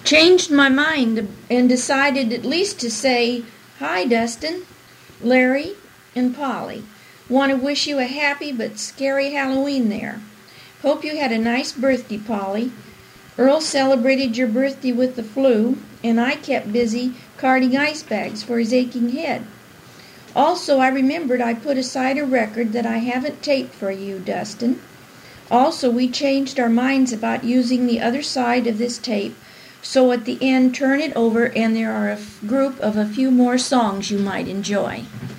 changed my mind and decided at least to say, "Hi, Dustin, Larry, and Polly. Want to wish you a happy but scary Halloween there. Hope you had a nice birthday, Polly. Earl celebrated your birthday with the flu, and I kept busy carting ice bags for his aching head. Also, I remembered I put aside a record that I haven't taped for you, Dustin. Also, we changed our minds about using the other side of this tape, so at the end turn it over and there are a group of a few more songs you might enjoy."